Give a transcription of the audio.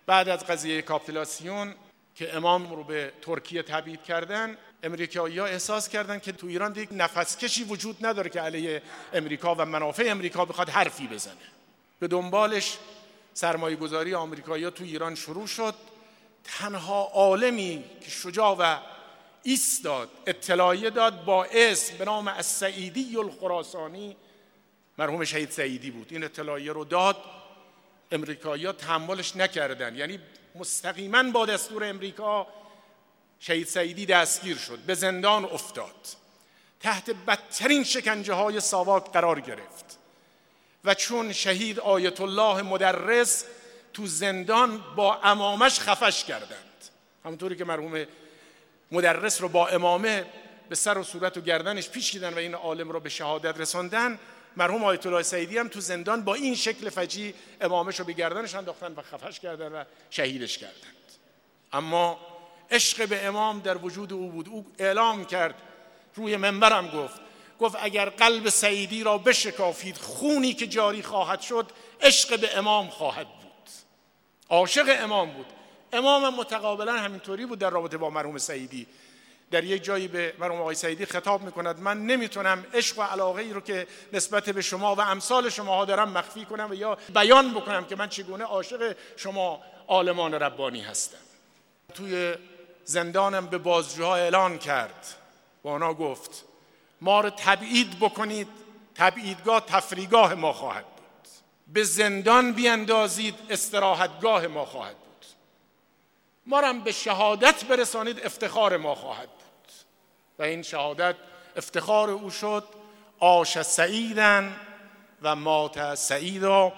بعد از قضیه کاپیتولاسیون که امام رو به ترکیه تبعید کردن، امریکایی‌ها احساس کردن که تو ایران دیگه نفسکشی وجود نداره که علیه امریکا و منافع امریکا بخواد حرفی بزنه. به دنبالش سرمایه‌گذاری آمریکایی‌ها تو ایران شروع شد. تنها عالمی که شجاع و ایستاد، اطلاعیه داد با اسم به نام السعیدی الخراسانی، مرحوم شهید سعیدی بود. این اطلاعیه رو داد، امریکایی‌ها تحملش نکردن، یعنی مستقیما با دستور امریکا شهید سعیدی دستگیر شد، به زندان افتاد، تحت بدترین شکنجه های ساواک قرار گرفت و چون شهید آیت الله مدرس تو زندان با عمامش خفش کردند، همونطوری که مرحوم مدرس رو با عمامه به سر و صورت و گردنش پیچیدن و این عالم رو به شهادت رساندن، مرحوم آیت الله سعیدی هم تو زندان با این شکل فجیع عمامش رو به گردنش انداختن و خفش کردن و شهیدش کردند. اما عشق به امام در وجود او بود. او اعلام کرد، روی منبرم گفت اگر قلب سعیدی را بشکافید، خونی که جاری خواهد شد عشق به امام خواهد بود. عاشق امام بود. امام متقابلا همینطوری بود در رابطه با مرحوم سعیدی. در یک جایی به مرحوم آقای سعیدی خطاب میکند: من نمیتونم عشق و علاقه ای رو که نسبت به شما و امثال شماها دارم مخفی کنم و یا بیان بکنم که من چگونه عاشق شما عالمان ربانی هستم. توی زندانم به بازجوها اعلان کرد، با آنها گفت ما رو تبعید بکنید، تبعیدگاه تفریحگاه ما خواهد بود. به زندان بیندازید، استراحتگاه ما خواهد بود. ما رو به شهادت برسانید، افتخار ما خواهد بود. و این شهادت افتخار او شد. عاش سعیداً و مات سعیدا.